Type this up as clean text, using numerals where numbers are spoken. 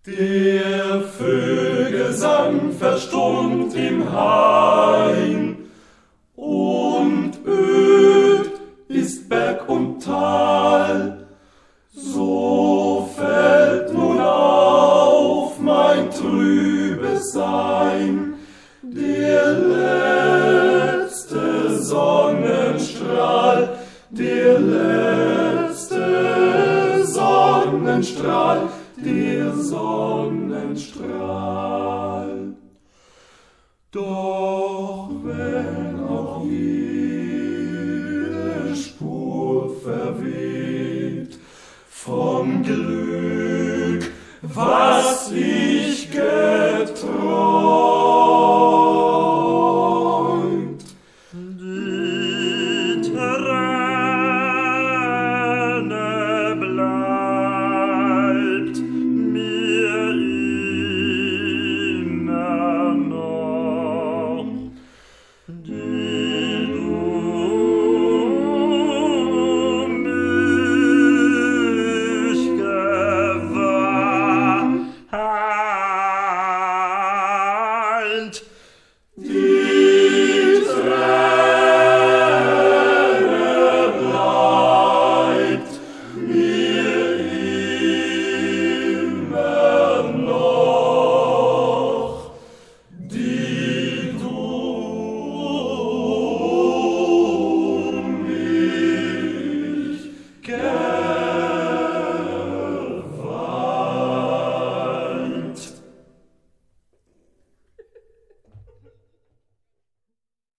Der Vögelsang verstummt im Hain, und öd ist Berg und Tal. So fällt nun auf mein trübes Sein, der letzte Sonnenstrahl, der letzte Sonnenstrahl, der Sonnenstrahl. Doch wenn auch jede Spur verweht vom Glück, was ich geträumt,